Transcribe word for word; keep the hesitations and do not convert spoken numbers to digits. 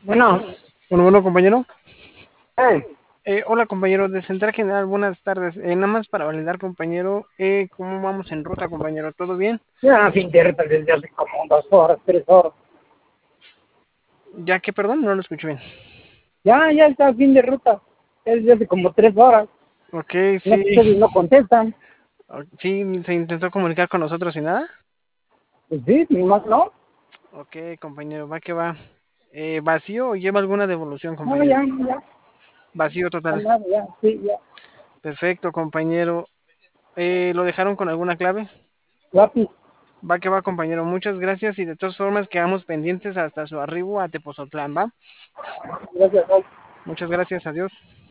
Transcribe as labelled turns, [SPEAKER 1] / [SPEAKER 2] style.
[SPEAKER 1] Bueno,
[SPEAKER 2] Bueno, bueno, compañero.
[SPEAKER 1] eh,
[SPEAKER 2] Eh, hola, compañero de Central General, buenas tardes. Eh, nada más para validar, compañero, eh, ¿cómo vamos en ruta, compañero? ¿Todo bien?
[SPEAKER 1] ya fin de ruta desde hace como dos horas, tres horas.
[SPEAKER 2] Ya que, perdón, no lo escucho bien.
[SPEAKER 1] Ya, ya está fin de ruta. Desde hace como tres horas.
[SPEAKER 2] Ok,
[SPEAKER 1] No,
[SPEAKER 2] sí.
[SPEAKER 1] ustedes no contestan.
[SPEAKER 2] O- Sí, se intentó comunicar con nosotros y nada.
[SPEAKER 1] Pues sí, ni más no.
[SPEAKER 2] Ok, compañero, va que va. Eh, ¿vacío o lleva alguna devolución,
[SPEAKER 1] No,
[SPEAKER 2] compañero?
[SPEAKER 1] ya, ya,
[SPEAKER 2] Vacío
[SPEAKER 1] ya,
[SPEAKER 2] total.
[SPEAKER 1] nada, ya, sí, ya.
[SPEAKER 2] Perfecto, compañero. Eh, ¿lo dejaron con alguna clave?
[SPEAKER 1] Lápiz,
[SPEAKER 2] Va que va, compañero. Muchas gracias y de todas formas quedamos pendientes hasta su arribo a Tepozotlán, ¿va?
[SPEAKER 1] gracias, bye.
[SPEAKER 2] Muchas gracias, adiós.